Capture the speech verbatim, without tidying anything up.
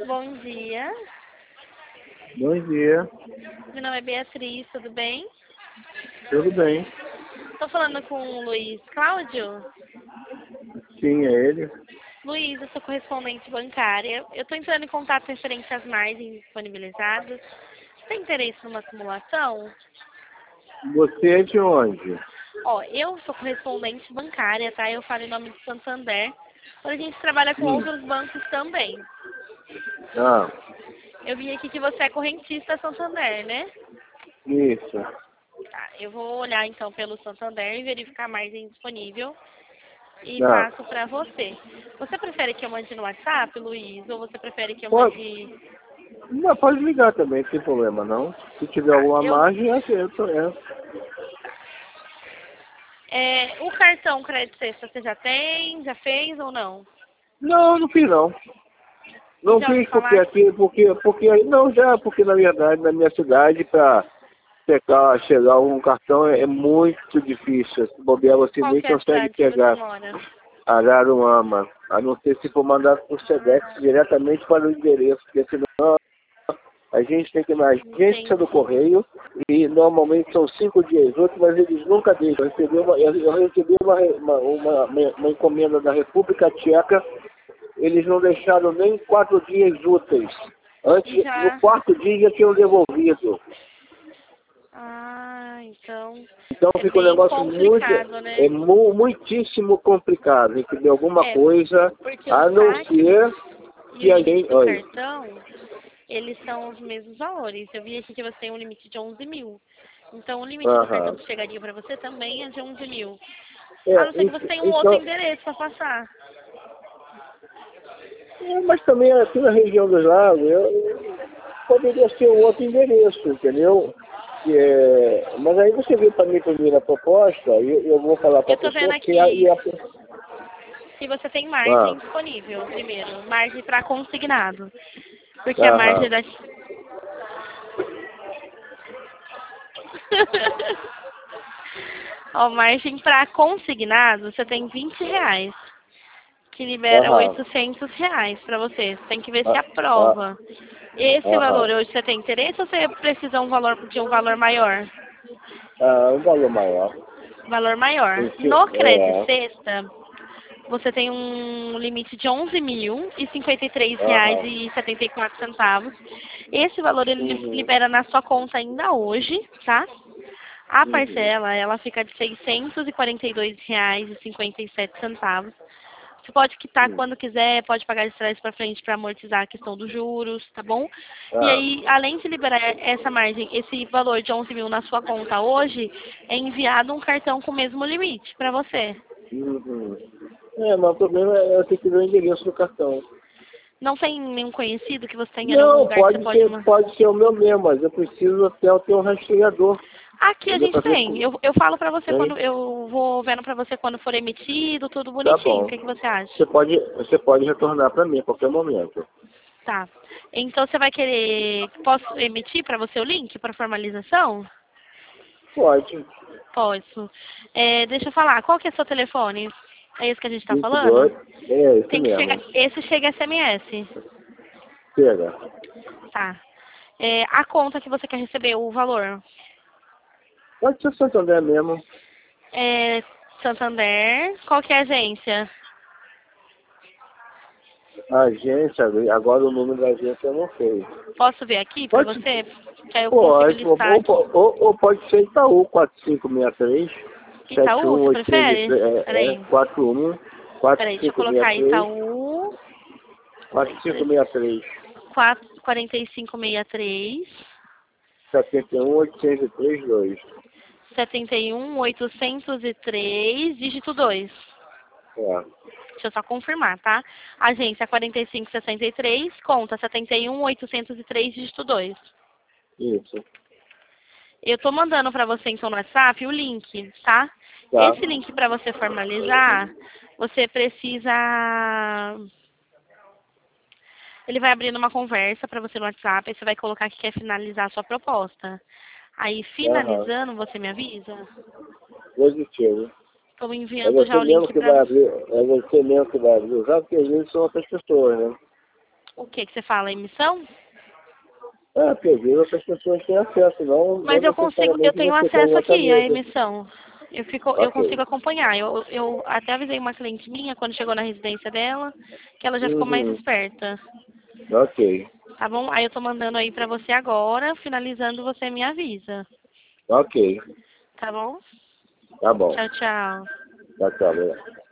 Bom dia. Bom dia. Meu nome é Beatriz, tudo bem? Tudo bem? Estou falando com o Luiz Cláudio. Sim, é ele. Luiz, eu sou correspondente bancária. Eu estou entrando em contato referente às margens disponibilizadas. Você tem interesse numa simulação? Você é de onde? Ó, eu sou correspondente bancária, tá? Eu falo em nome do Santander. A gente trabalha com Hum. outros bancos também. Ah, Eu vi aqui que você é correntista Santander, né? isso. Tá, eu vou olhar então pelo Santander e verificar a margem disponível e Ah, passo para você. Você prefere que eu mande no WhatsApp, Luiz, ou você prefere que eu pode, mande... não, pode ligar também, sem problema não. Se tiver Tá, alguma eu... margem, aceito. É. É, o cartão crédito extra você já tem? Já fez ou não? Não, não fiz não. Não Já ouviu fiz porque falar? aqui, porque, porque, não já, porque na verdade na minha cidade para pegar, chegar um cartão é, é muito difícil. Se bobear você Qual nem que é a consegue cidade que você pegar. mora? Araruama, a não ser se for mandado por SEDEX Ah, diretamente para o endereço, porque senão a gente tem que ir na agência do entendi. correio e normalmente são cinco dias úteis, mas eles nunca deixam. Eu recebi uma, eu recebi uma, uma, uma, uma encomenda da República Tcheca, eles não deixaram nem quatro dias úteis. E Antes, no já... quarto dia já tinham devolvido. Ah, então Então é fica um bem negócio muito, complicado, é né? mu, muitíssimo complicado, entender alguma É, coisa, porque o a não saque ser e o que a limite gente... do Oi. cartão, eles são os mesmos valores. Eu vi aqui que você tem um limite de onze mil. Então, o limite do cartão Aham. que chegaria para você também é de onze mil. A É, não ser que en- você tenha um outro então, endereço para passar. é, mas também aqui na região dos lagos, eu, poderia ser um outro endereço, entendeu? Que é, mas aí você vê para mim primeiro a proposta, e eu, eu vou falar para Eu a tô vendo pessoa que a, aqui e a, se você tem ah, margem disponível, primeiro. Margem para consignado. Porque a margem aham. da... Ó, margem para consignado, você tem vinte reais. Que libera Aham. oitocentos reais para você. Você tem que ver se Ah, ah, aprova. Esse valor aham. hoje você tem interesse ou você precisa um valor, de um valor maior? Ah, um valor maior. Valor maior. Esse- No Credit É, Sexta, você tem um limite de onze mil e cinquenta e três reais aham. e setenta e quatro centavos. Esse valor ele Uhum, libera na sua conta ainda hoje, tá? A uhum. parcela, ela fica de seiscentos e quarenta e dois reais e cinquenta e sete centavos. Você pode quitar Hum. quando quiser, pode pagar de trás para frente para amortizar a questão dos juros, tá bom? E Ah, aí, além de liberar essa margem, esse valor de onze mil na sua conta hoje, é enviado um cartão com o mesmo limite para você. uhum. É, mas o problema é eu ter que ver o endereço do cartão. Não tem nenhum conhecido que você tenha em algum Não, lugar que você pode pode... ser, ma- pode ser o meu mesmo, mas eu preciso até eu ter um rastreador. Aqui a Entendeu? gente Pra ver tem. como. Eu, eu falo para você Hein? quando... Eu vou vendo para você quando for emitido, tudo Tá bonitinho. O bom. que, que você acha? Você pode, você pode retornar para mim a qualquer momento. Tá. Então você vai querer... Posso emitir para você o link para formalização? Pode. Posso. É, deixa eu falar, qual que é seu telefone? É esse que a gente tá vinte e falando? dois É esse Tem que chegar. mesmo. Esse chega S M S. Chega. Tá. É, a conta que você quer receber, o valor. Pode ser Santander mesmo. É Santander. Qual que é a agência? A agência, agora o número da agência eu não sei. Posso ver aqui pra Pode, você? Que aí eu consigo pode, ou, listar aqui. ou, ou pode ser Itaú quatro cinco seis três, sete Itaú, um você oito três, prefere? é, é, Peraí. quatro um quatro Peraí, deixa eu cinco seis colocar três, Itaú. quatro cinco seis três, quatro quarenta e cinco sessenta e três. sete um oito três dois. setenta e um, oitocentos e três, dígito dois. É, Deixa eu só confirmar, tá? Agência quarenta e cinco sessenta e três, conta setenta e um, oitocentos e três, dígito dois. isso. Eu tô mandando pra você, então, no WhatsApp o link, tá? Tá. Esse link pra você formalizar, você precisa... Ele vai abrir uma conversa pra você no WhatsApp, aí você vai colocar que quer finalizar a sua proposta. Aí, Aham. finalizando, você me avisa. Positivo. Estou É enviando já você o mesmo link que pra vai você. abrir, é você mesmo que vai abrir, já porque às vezes são outras pessoas, né? O que que você fala? A emissão? É, porque às vezes outras pessoas têm acesso, não. Mas não eu consigo, eu necessariamente tenho você tem acesso outra aqui à mesa. emissão. Eu, fico, eu Ok. consigo acompanhar. Eu, eu até avisei uma cliente minha quando chegou na residência dela que ela já ficou mais Uhum. esperta. Ok. Tá bom? Aí eu tô mandando aí pra você agora, finalizando você me avisa. Ok. Tá bom? Tá bom. Tchau, tchau. Tchau, tchau. Obrigado.